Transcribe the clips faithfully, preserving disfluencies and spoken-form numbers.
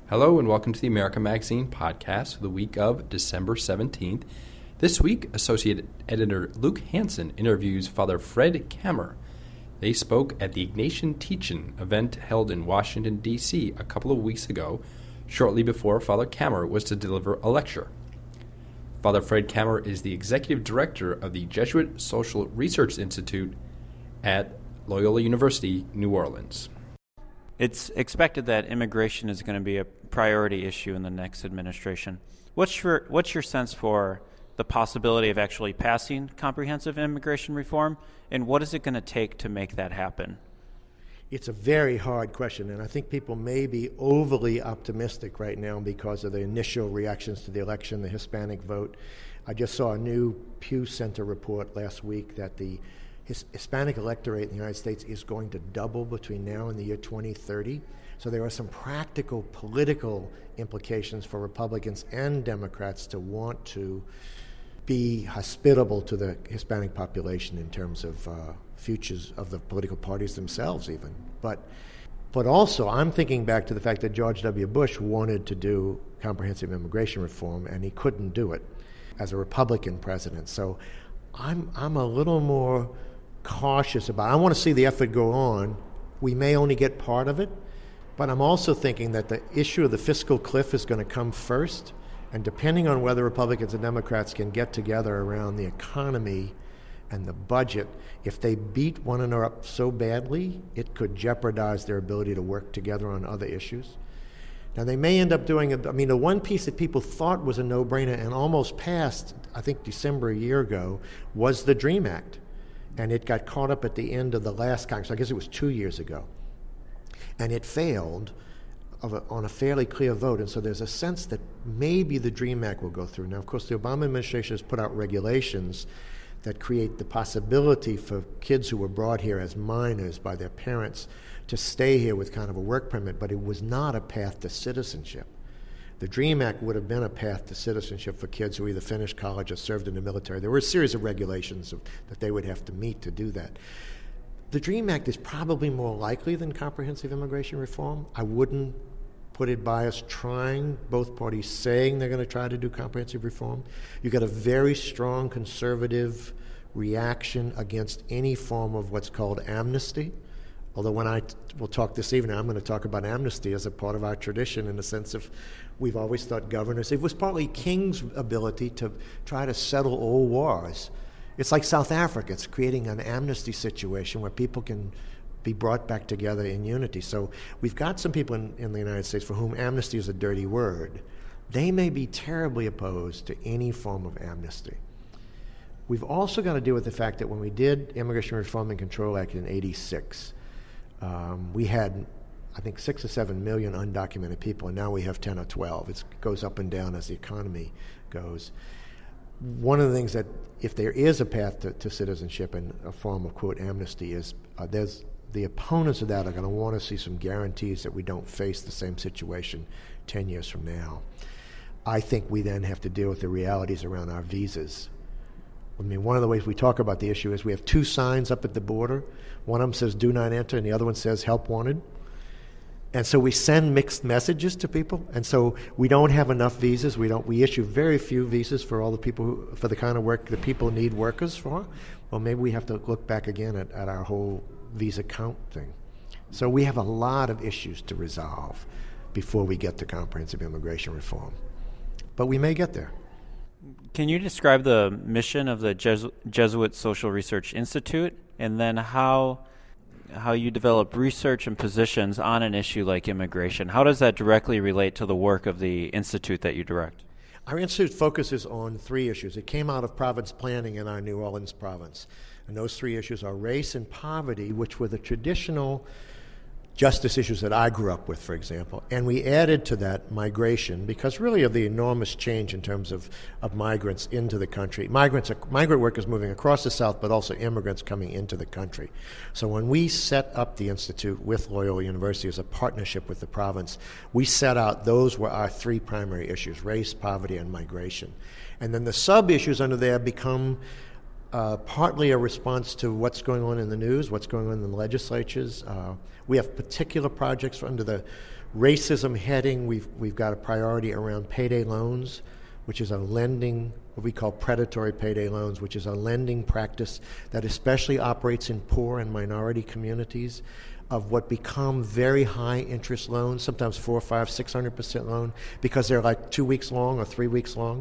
Hello and welcome to the America Magazine podcast for the week of December seventeenth. This week, Associate Editor Luke Hansen interviews Father Fred Kammer. They spoke at the Ignatian Teach-In event held in Washington, D C a couple of weeks ago, shortly before Father Kammer was to deliver a lecture. Father Fred Kammer is the Executive Director of the Jesuit Social Research Institute at Loyola University, New Orleans. It's expected that immigration is going to be a priority issue in the next administration. What's your what's your sense for the possibility of actually passing comprehensive immigration reform, and what is it going to take to make that happen? It's a very hard question, and I think people may be overly optimistic right now because of the initial reactions to the election, the Hispanic vote. I just saw a new Pew Center report last week that the His Hispanic electorate in the United States is going to double between now and the year twenty thirty. So there are some practical political implications for Republicans and Democrats to want to be hospitable to the Hispanic population in terms of uh, futures of the political parties themselves even. But, but also I'm thinking back to the fact that George W. Bush wanted to do comprehensive immigration reform and he couldn't do it as a Republican president. So I'm I'm a little more cautious about it. I want to see the effort go on. We may only get part of it, but I'm also thinking that the issue of the fiscal cliff is going to come first, and depending on whether Republicans and Democrats can get together around the economy and the budget, if they beat one another up so badly, it could jeopardize their ability to work together on other issues. Now, they may end up doing it. I mean, the one piece that people thought was a no-brainer and almost passed, I think December a year ago, was the DREAM Act. And it got caught up at the end of the last Congress. I guess it was two years ago. And it failed of a, on a fairly clear vote. And so there's a sense that maybe the DREAM Act will go through. Now, of course, the Obama administration has put out regulations that create the possibility for kids who were brought here as minors by their parents to stay here with kind of a work permit, but it was not a path to citizenship. The DREAM Act would have been a path to citizenship for kids who either finished college or served in the military. There were a series of regulations of, that they would have to meet to do that. The DREAM Act is probably more likely than comprehensive immigration reform. I wouldn't put it by us trying, both parties saying they're going to try to do comprehensive reform. You got a very strong conservative reaction against any form of what's called amnesty. Although when I t- will talk this evening, I'm going to talk about amnesty as a part of our tradition in the sense of we've always thought governors, it was partly king's ability to try to settle old wars. It's like South Africa. It's creating an amnesty situation where people can be brought back together in unity. So we've got some people in, in the United States for whom amnesty is a dirty word. They may be terribly opposed to any form of amnesty. We've also got to deal with the fact that when we did Immigration Reform and Control Act in eighty-six, Um, we had, I think, six or seven million undocumented people, and now we have ten or twelve. It goes up and down as the economy goes. One of the things that, if there is a path to, to citizenship and a form of, quote, amnesty, is uh, there's the opponents of that are going to want to see some guarantees that we don't face the same situation ten years from now. I think we then have to deal with the realities around our visas. I mean, one of the ways we talk about the issue is we have two signs up at the border. One of them says, do not enter, and the other one says, help wanted. And so we send mixed messages to people. And so we don't have enough visas. We don't. We issue very few visas for all the people, who, for the kind of work that people need workers for. Well, maybe we have to look back again at, at our whole visa count thing. So we have a lot of issues to resolve before we get to comprehensive immigration reform. But we may get there. Can you describe the mission of the Jesu- Jesuit Social Research Institute, and then how how you develop research and positions on an issue like immigration? How does that directly relate to the work of the institute that you direct? Our institute focuses on three issues. It came out of province planning in our New Orleans province. And those three issues are race and poverty, which were the traditional justice issues that I grew up with, for example. And we added to that migration because really of the enormous change in terms of, of migrants into the country. Migrants are, migrant workers moving across the South, but also immigrants coming into the country. So when we set up the Institute with Loyola University as a partnership with the province, we set out those were our three primary issues: race, poverty, and migration. And then the sub-issues under there become Uh, partly a response to what's going on in the news, what's going on in the legislatures. Uh, we have particular projects under the Racism heading, we've, we've got a priority around payday loans, which is a lending, what we call predatory payday loans, which is a lending practice that especially operates in poor and minority communities, of what become very high interest loans, sometimes four, five, six hundred percent loan, because they're like two weeks long or three weeks long.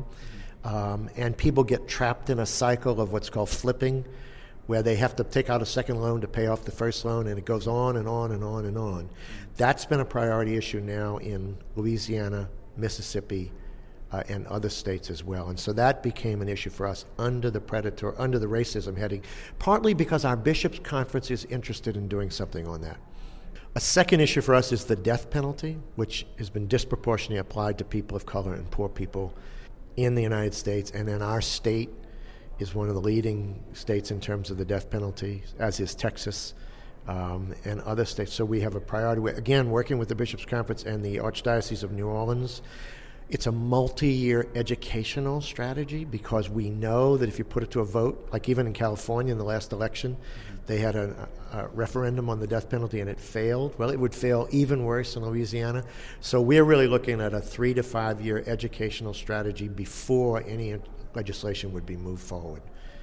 Um, and people get trapped in a cycle of what's called flipping, where they have to take out a second loan to pay off the first loan, and it goes on and on and on and on. That's been a priority issue now in Louisiana, Mississippi, uh, and other states as well. And so that became an issue for us under the predator, under the racism heading, partly because our bishops' conference is interested in doing something on that. A second issue for us is the death penalty, which has been disproportionately applied to people of color and poor people in the United States, and then our state is one of the leading states in terms of the death penalty, as is Texas um, and other states. So we have a priority. Again, working with the Bishops' Conference and the Archdiocese of New Orleans, it's a multi-year educational strategy, because we know that if you put it to a vote, like even in California in the last election, they had a, a referendum on the death penalty and it failed. Well, it would fail even worse in Louisiana. So we're really looking at a three to five year educational strategy before any legislation would be moved forward.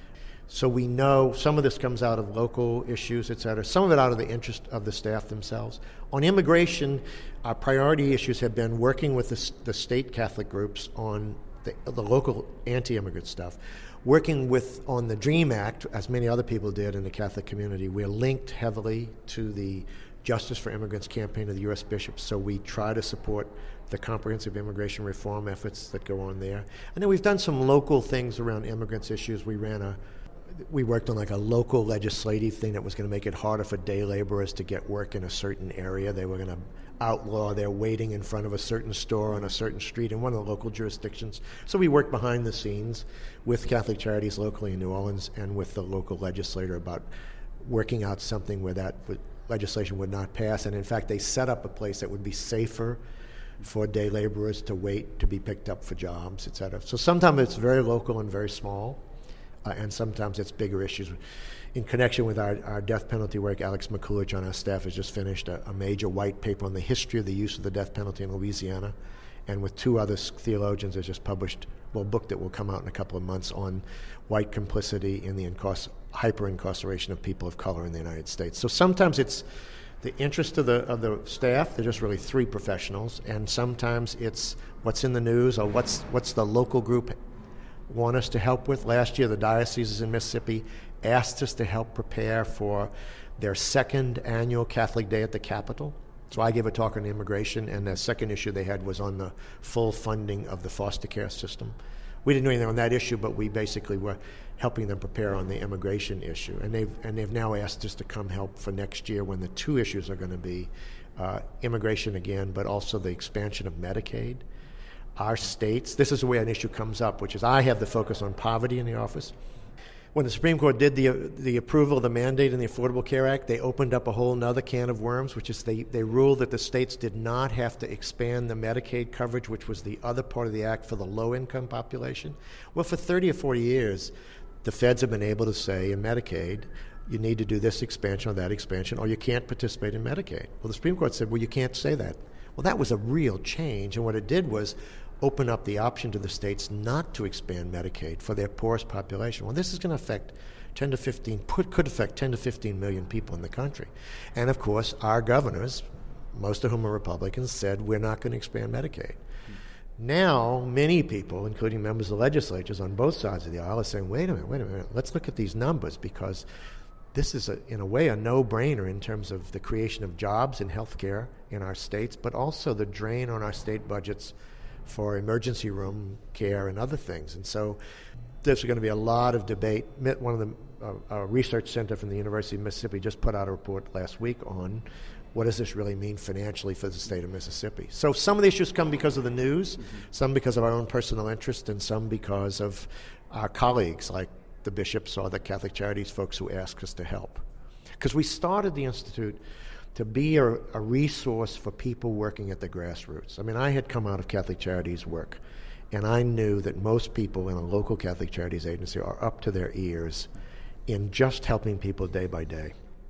So we know some of this comes out of local issues, et cetera, some of it out of the interest of the staff themselves. On immigration, our priority issues have been working with the, the state Catholic groups on the, the local anti-immigrant stuff, working with on the DREAM Act, as many other people did in the Catholic community. We're linked heavily to the Justice for Immigrants campaign of the U S bishops, so we try to support the comprehensive immigration reform efforts that go on there. And then we've done some local things around immigrants issues. We ran a We worked on like a local legislative thing that was going to make it harder for day laborers to get work in a certain area. They were going to outlaw their waiting in front of a certain store on a certain street in one of the local jurisdictions. So we worked behind the scenes with Catholic Charities locally in New Orleans and with the local legislator about working out something where that legislation would not pass. And in fact, they set up a place that would be safer for day laborers to wait to be picked up for jobs, et cetera. So sometimes it's very local and very small. Uh, and sometimes it's bigger issues. In connection with our, our death penalty work, Alex McCulloch on our staff has just finished a, a major white paper on the history of the use of the death penalty in Louisiana. And with two other theologians, has just published well, a book that will come out in a couple of months on white complicity in the incarcer- hyper-incarceration of people of color in the United States. So sometimes it's the interest of the of the staff. They're just really three professionals. And sometimes it's what's in the news or what's what's the local group want us to help with. Last year, the dioceses in Mississippi asked us to help prepare for their second annual Catholic Day at the Capitol. So I gave a talk on immigration, and the second issue they had was on the full funding of the foster care system. We didn't do anything on that issue, but we basically were helping them prepare on the immigration issue. And they've and they've now asked us to come help for next year when the two issues are going to be uh, immigration again, but also the expansion of Medicaid. Our states, this is where an issue comes up, which is I have the focus on poverty in the office. When the Supreme Court did the the approval of the mandate in the Affordable Care Act, they opened up a whole nother can of worms, which is they, they ruled that the states did not have to expand the Medicaid coverage, which was the other part of the act for the low-income population. Well, for thirty or forty years, the feds have been able to say in Medicaid, you need to do this expansion or that expansion, or you can't participate in Medicaid. Well, the Supreme Court said, well, you can't say that. Well, that was a real change, and what it did was open up the option to the states not to expand Medicaid for their poorest population. Well, this is going to affect ten to fifteen, could, could affect ten to fifteen million people in the country. And of course, our governors, most of whom are Republicans, said we're not going to expand Medicaid. Now, many people, including members of the legislatures on both sides of the aisle, are saying, wait a minute, wait a minute, let's look at these numbers, because this is, a, in a way, a no-brainer in terms of the creation of jobs in health care in our states, but also the drain on our state budgets for emergency room care and other things. And so there's going to be a lot of debate. One of the uh, a research center from the University of Mississippi just put out a report last week on what does this really mean financially for the state of Mississippi. So some of the issues come because of the news, mm-hmm. some because of our own personal interest, and some because of our colleagues like the bishops or the Catholic Charities folks who ask us to help. Because we started the Institute to be a, a resource for people working at the grassroots. I mean, I had come out of Catholic Charities work, and I knew that most people in a local Catholic Charities agency are up to their ears in just helping people day by day.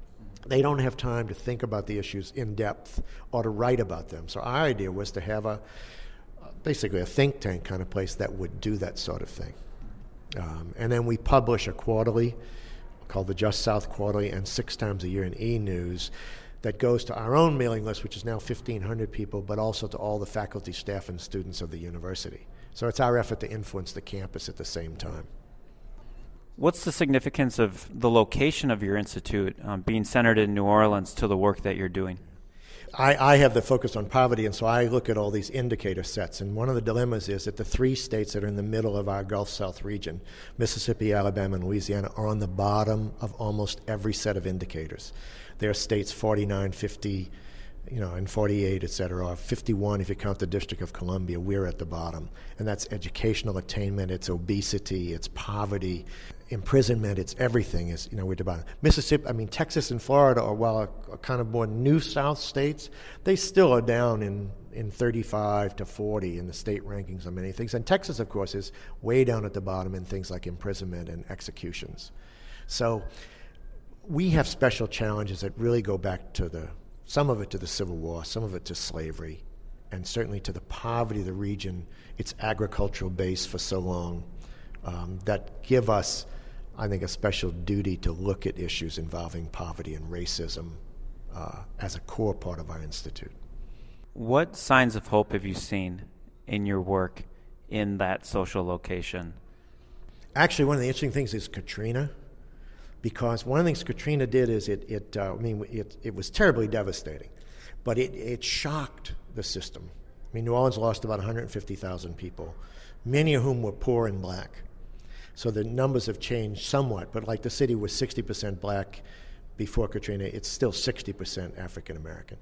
they don't have time to think about the issues in depth or to write about them. So our idea was to have a basically a think tank kind of place that would do that sort of thing. Um, and then we publish a quarterly called the Just South Quarterly, and six times a year in E-News that goes to our own mailing list, which is now fifteen hundred people, but also to all the faculty, staff, and students of the university. So it's our effort to influence the campus at the same time. What's the significance of the location of your institute um, being centered in New Orleans to the work that you're doing? I, I have the focus on poverty, and so I look at all these indicator sets. And one of the dilemmas is that the three states that are in the middle of our Gulf South region, Mississippi, Alabama, and Louisiana, are on the bottom of almost every set of indicators. There are states forty-nine, fifty, you know, and forty-eight, et cetera, or fifty-one if you count the District of Columbia. We're at the bottom. And that's educational attainment, it's obesity, it's poverty, imprisonment, it's everything is, you know, we're at the bottom. Mississippi, I mean, Texas and Florida are, while a, a kind of more new South states, they still are down in, in thirty-five to forty in the state rankings on many things. And Texas, of course, is way down at the bottom in things like imprisonment and executions. So we have special challenges that really go back to the, some of it to the Civil War, some of it to slavery, and certainly to the poverty of the region, its agricultural base for so long, um, that give us, I think, a special duty to look at issues involving poverty and racism uh, as a core part of our institute. What signs of hope have you seen in your work in that social location? Actually, one of the interesting things is Katrina, because one of the things Katrina did is it, it uh, I mean, it, it was terribly devastating, but it, it shocked the system. I mean, New Orleans lost about one hundred fifty thousand people, many of whom were poor and black. So the numbers have changed somewhat, but like the city was sixty percent black before Katrina, it's still sixty percent African American.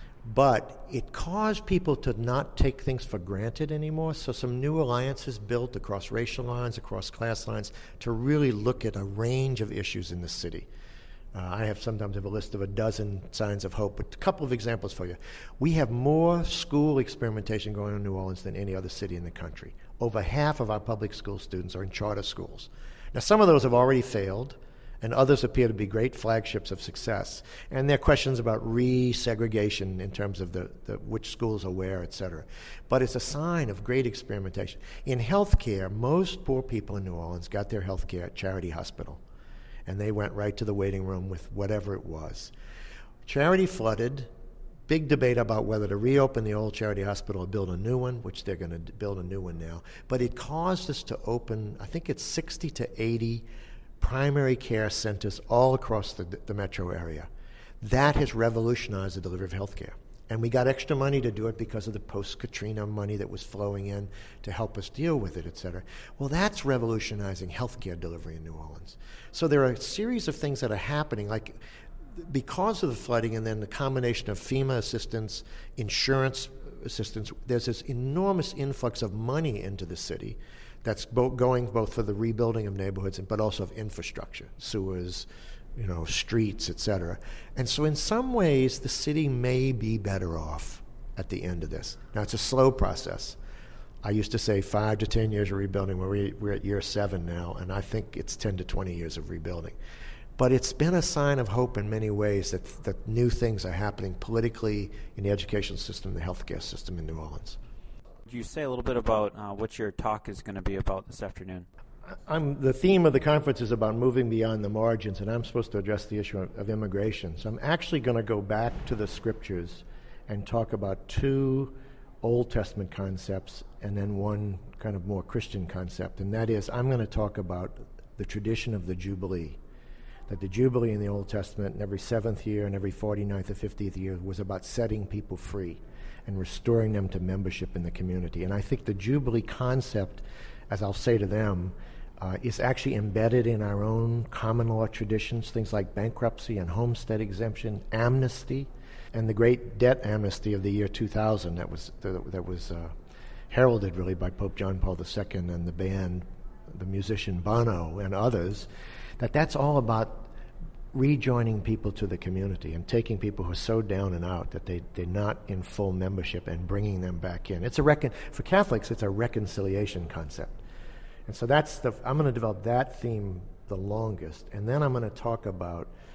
But it caused people to not take things for granted anymore, so some new alliances built across racial lines, across class lines, to really look at a range of issues in the city. Uh, I have sometimes have a list of a dozen signs of hope, but a couple of examples for you. We have more school experimentation going on in New Orleans than any other city in the country. Over half of our public school students are in charter schools. Now, some of those have already failed, and others appear to be great flagships of success. And there are questions about resegregation in terms of the, the which schools are where, et cetera. But it's a sign of great experimentation. In healthcare, most poor people in New Orleans got their healthcare at Charity Hospital, and they went right to the waiting room with whatever it was. Charity flooded. Big debate about whether to reopen the old Charity Hospital or build a new one, which they're going to build a new one now. But it caused us to open, I think it's sixty to eighty primary care centers all across the, the metro area. That has revolutionized the delivery of health care. And we got extra money to do it because of the post-Katrina money that was flowing in to help us deal with it, et cetera. Well, that's revolutionizing health care delivery in New Orleans. So there are a series of things that are happening, like because of the flooding and then the combination of FEMA assistance, insurance assistance, there's this enormous influx of money into the city that's bo- going both for the rebuilding of neighborhoods but also of infrastructure, sewers, you know, streets, et cetera. And so in some ways, the city may be better off at the end of this. Now, it's a slow process. I used to say five to ten years of rebuilding. We're, we're at year seven now, and I think it's ten to twenty years of rebuilding. But it's been a sign of hope in many ways that, that new things are happening politically in the education system, the healthcare system in New Orleans. Could you say a little bit about uh, what your talk is going to be about this afternoon? I'm, the theme of the conference is about moving beyond the margins, and I'm supposed to address the issue of, of immigration. So I'm actually going to go back to the scriptures and talk about two Old Testament concepts and then one kind of more Christian concept, and that is I'm going to talk about the tradition of the Jubilee. That the Jubilee in the Old Testament, and every seventh year and every forty-ninth or fiftieth year, was about setting people free and restoring them to membership in the community. And I think the Jubilee concept, as I'll say to them, uh, is actually embedded in our own common law traditions, things like bankruptcy and homestead exemption, amnesty, and the great debt amnesty of the year two thousand that was that, that was uh, heralded really by Pope John Paul the Second and the band, the musician Bono and others, that that's all about rejoining people to the community and taking people who are so down and out that they, they're not in full membership and bringing them back in. It's a recon- for Catholics, it's a reconciliation concept. And so that's the, I'm going to develop that theme the longest, and then I'm going to talk about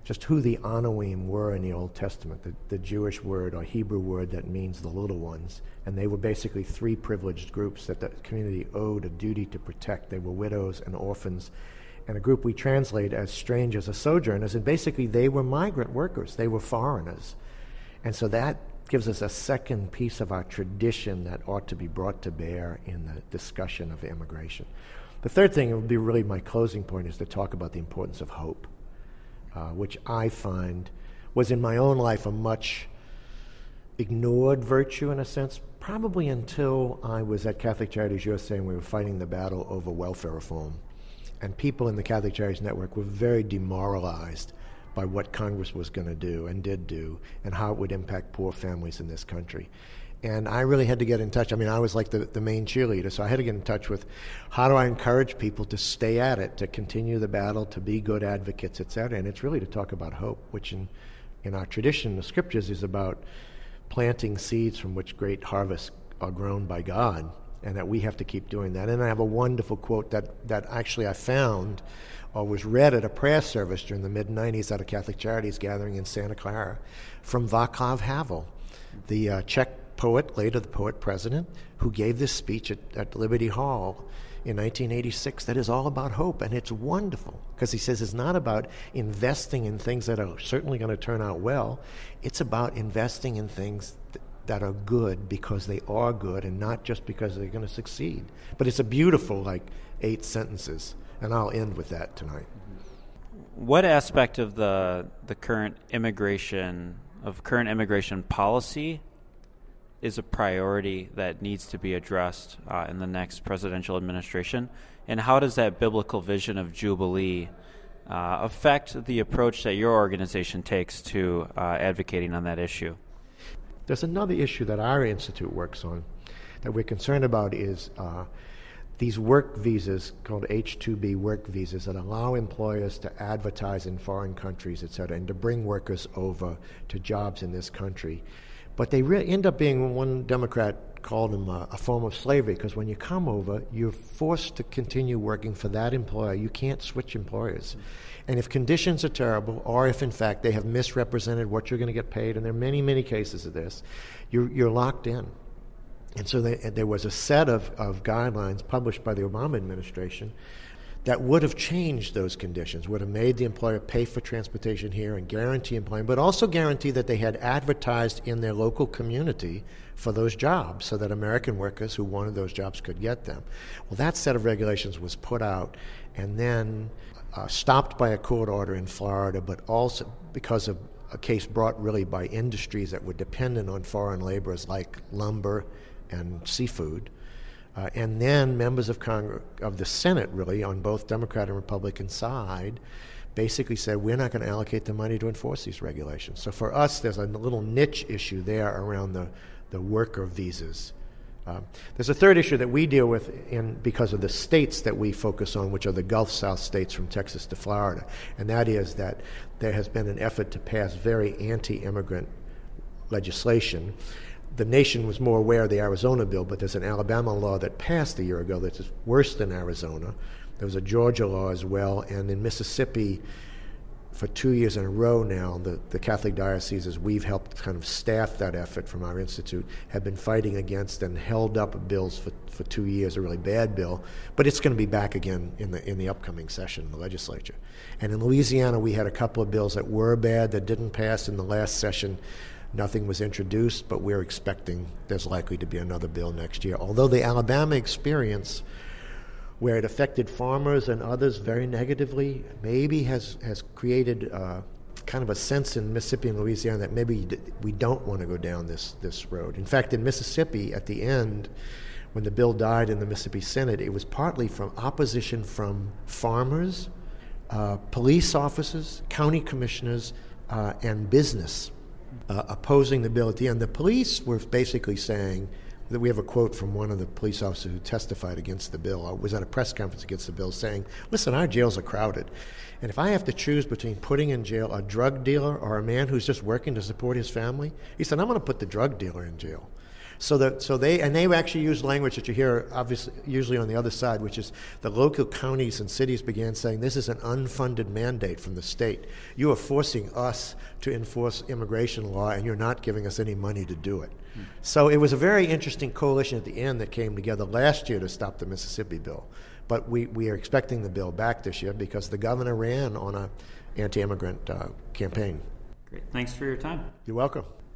just who the Anoim were in the Old Testament, the, the Jewish word or Hebrew word that means the little ones. And they were basically three privileged groups that the community owed a duty to protect. They were widows and orphans, and a group we translate as strangers or sojourners, and basically they were migrant workers. They were foreigners. And so that gives us a second piece of our tradition that ought to be brought to bear in the discussion of immigration. The third thing, it would be really my closing point, is to talk about the importance of hope. Uh, which I find was in my own life a much ignored virtue in a sense, probably until I was at Catholic Charities U S A and we were fighting the battle over welfare reform. And people in the Catholic Charities Network were very demoralized by what Congress was going to do and did do and how it would impact poor families in this country. And I really had to get in touch. I mean, I was like the, the main cheerleader, so I had to get in touch with how do I encourage people to stay at it, to continue the battle, to be good advocates, et cetera. And it's really to talk about hope, which in, in our tradition, the scriptures, is about planting seeds from which great harvests are grown by God, and that we have to keep doing that. And I have a wonderful quote that, that actually I found or was read at a prayer service during the mid nineties at a Catholic Charities gathering in Santa Clara from Václav Havel, the uh, Czech poet, later the poet-president, who gave this speech at, at Liberty Hall in nineteen eighty-six that is all about hope. And it's wonderful because he says it's not about investing in things that are certainly going to turn out well. It's about investing in things th- that are good because they are good and not just because they're going to succeed. But it's a beautiful, like, eight sentences. And I'll end with that tonight. What aspect of the the current immigration, of current immigration policy is a priority that needs to be addressed uh, in the next presidential administration? And how does that biblical vision of Jubilee uh, affect the approach that your organization takes to uh, advocating on that issue? There's another issue that our institute works on that we're concerned about is uh, these work visas called H two B work visas that allow employers to advertise in foreign countries, et cetera, and to bring workers over to jobs in this country. But they really end up being, one Democrat called them a, a form of slavery, because when you come over, you're forced to continue working for that employer. You can't switch employers. And if conditions are terrible, or if in fact they have misrepresented what you're going to get paid, and there are many, many cases of this, you're, you're locked in. And so they, there was a set of, of guidelines published by the Obama administration that would have changed those conditions, would have made the employer pay for transportation here and guarantee employment, but also guarantee that they had advertised in their local community for those jobs so that American workers who wanted those jobs could get them. Well, that set of regulations was put out and then uh, stopped by a court order in Florida, but also because of a case brought really by industries that were dependent on foreign laborers like lumber and seafood. Uh, and then members of Congress, of the Senate, really, on both Democrat and Republican side, basically said, we're not going to allocate the money to enforce these regulations. So for us, there's a little niche issue there around the, the worker visas. Um, there's a third issue that we deal with in because of the states that we focus on, which are the Gulf South states from Texas to Florida. And that is that there has been an effort to pass very anti-immigrant legislation. The nation was more aware of the Arizona bill, but there's an Alabama law that passed a year ago that's worse than Arizona. There was a Georgia law as well, and in Mississippi, for two years in a row now, the, the Catholic dioceses, we've helped kind of staff that effort from our institute, have been fighting against and held up bills for, for two years, a really bad bill, but it's going to be back again in the in the upcoming session in the legislature. And in Louisiana, we had a couple of bills that were bad that didn't pass in the last session. Nothing was introduced, but we're expecting there's likely to be another bill next year. Although the Alabama experience, where it affected farmers and others very negatively, maybe has, has created uh, kind of a sense in Mississippi and Louisiana that maybe we don't want to go down this, this road. In fact, in Mississippi, at the end, when the bill died in the Mississippi Senate, it was partly from opposition from farmers, uh, police officers, county commissioners, uh, and business. Uh, opposing the bill at the end. The police were basically saying that we have a quote from one of the police officers who testified against the bill, or was at a press conference against the bill, saying, listen, our jails are crowded, and if I have to choose between putting in jail a drug dealer or a man who's just working to support his family, he said, I'm going to put the drug dealer in jail. So that so they and they actually used language that you hear obviously usually on the other side, which is the local counties and cities began saying this is an unfunded mandate from the state. You are forcing us to enforce immigration law, and you're not giving us any money to do it. Mm. So it was a very interesting coalition at the end that came together last year to stop the Mississippi bill. But we, we are expecting the bill back this year because the governor ran on a anti-immigrant uh, campaign. Great. Thanks for your time. You're welcome.